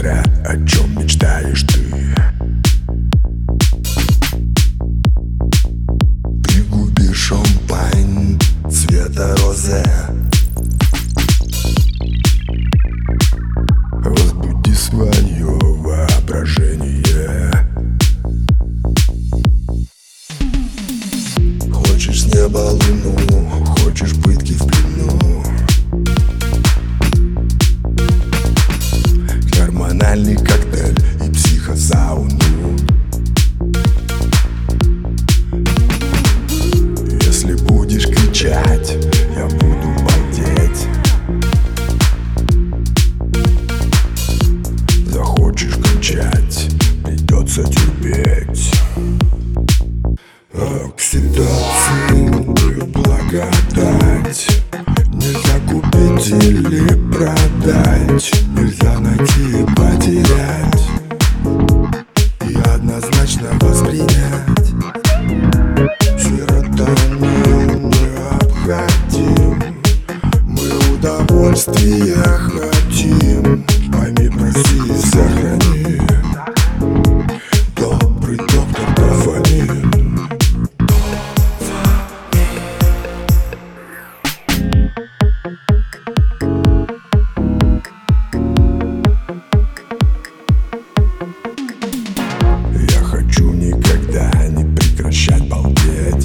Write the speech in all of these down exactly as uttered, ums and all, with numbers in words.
смотря о чем мечтаешь ты. Пригуби шампань цвета розе, возбуди свое воображение. Хочешь с неба луну, хочешь пытки в плену, гормональный коктейль и психосауну. Если будешь кричать, я буду балдеть. Захочешь кричать, придется терпеть. Окситоцин и благодать нельзя купить или продать, нельзя найти и потерять, и однозначно воспринять. Серотонин необходим, мы удовольствия хотим. Пойми, проси и сохрани. Добрый доктор дофамин. Я хочу никогда не прекращать балдеть,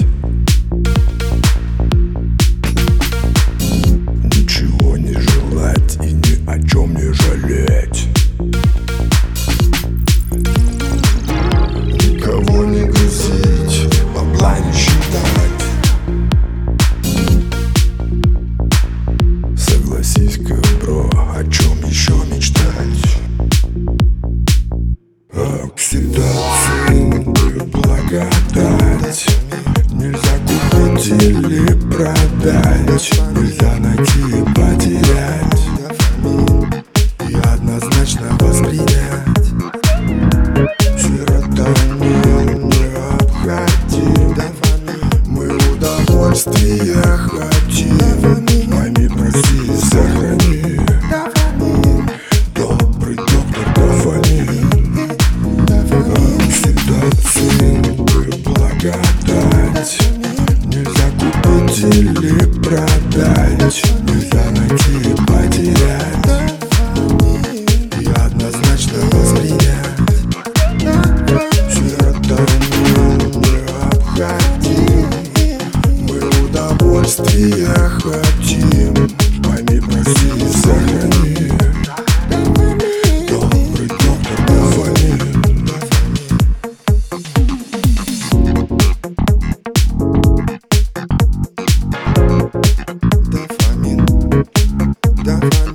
ничего не желать и ни о чем не жалеть, никого не грузить, бабла не считать. Согласись-ка, бро, о чем еще мечтать? Окситоцин и благодать нельзя купить или продать, нельзя найти и потерять, и однозначно воспринять. Серотонин необходим, мы удовольствия хотим. Пойми, проси и сохрани. Добрый доктор дофамин. Окситоцин и благодать нельзя купить или продать, нельзя найти и потерять, и однозначно воспринять. Серотонин необходим, мы удовольствия хотим. Пойми, проси и сохрани. Добрый доктор дофамин. Дофамин, дофамин.